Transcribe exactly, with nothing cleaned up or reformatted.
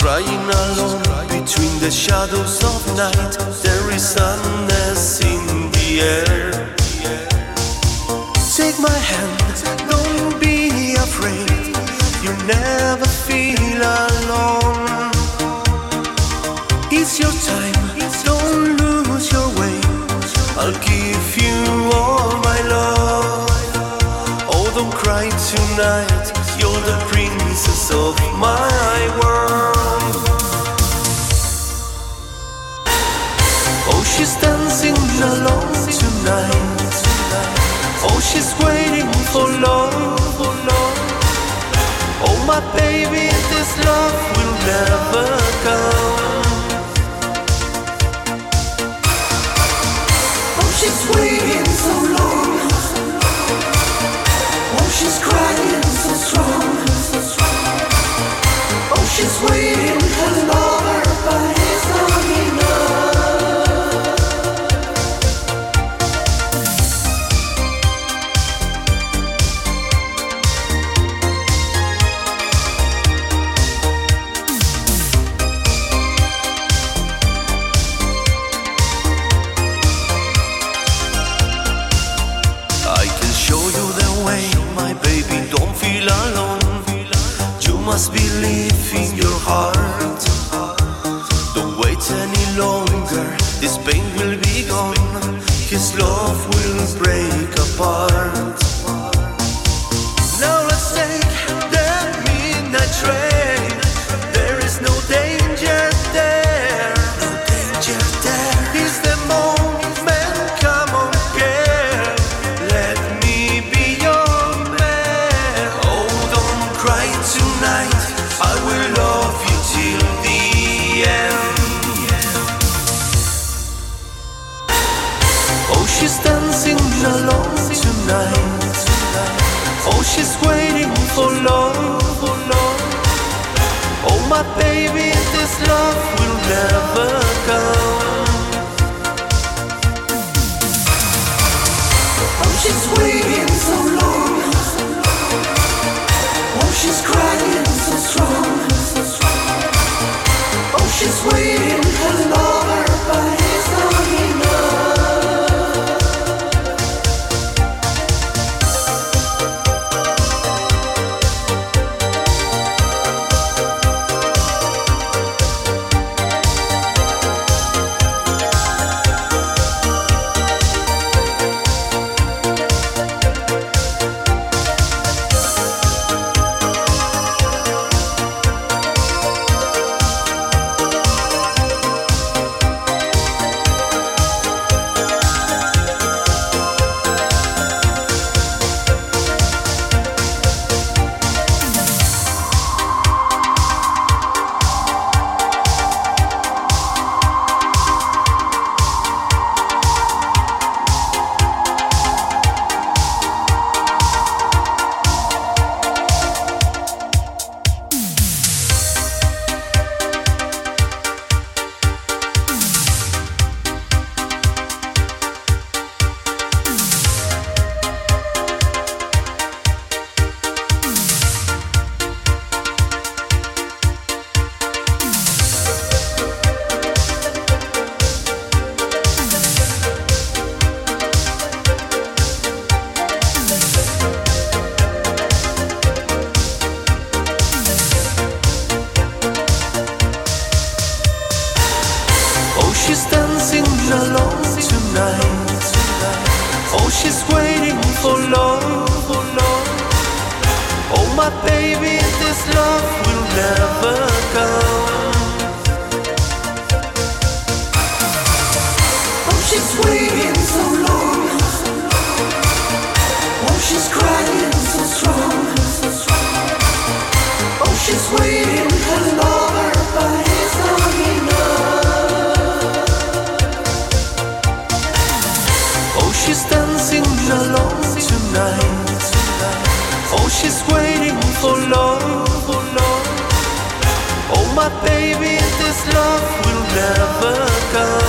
crying alone between the shadows of night. There is sadness in the air. Take my hand, don't be afraid. You never feel alone. It's your time, don't lose your way. I'll give you all my love. Oh, don't cry tonight. You're the princess of my world. Oh, she's dancing alone tonight. Oh, she's waiting for love, for love. Oh, my baby, this love will never come. Oh, she's waiting so long. Oh, she's crying so strong. Oh, she's waiting her lover, but he's not enough. Must believe in your heart. Don't wait any longer. This pain will be gone. His love will break apart. Now let's take the midnight train. There is no danger there. No danger there. It's the moment. Come on, girl. Let me be your man. Oh, don't cry tonight. I will love you till the end. Oh, she's dancing alone tonight. Oh, she's waiting for love, for love. Oh, my baby, this love will never come. Oh, she's waiting so long. Oh, she's crying so strong. Oh, she's waiting her lover, but he's not enough. She's dancing alone tonight. Oh, she's waiting for love, for love. Oh, my baby, this love will never come. Oh, she's waiting so long. Oh, she's crying so strong. Oh, she's waiting her lover, but he's not enough. She's dancing alone tonight. Oh, she's waiting for love, for love. Oh, my baby, this love will never come.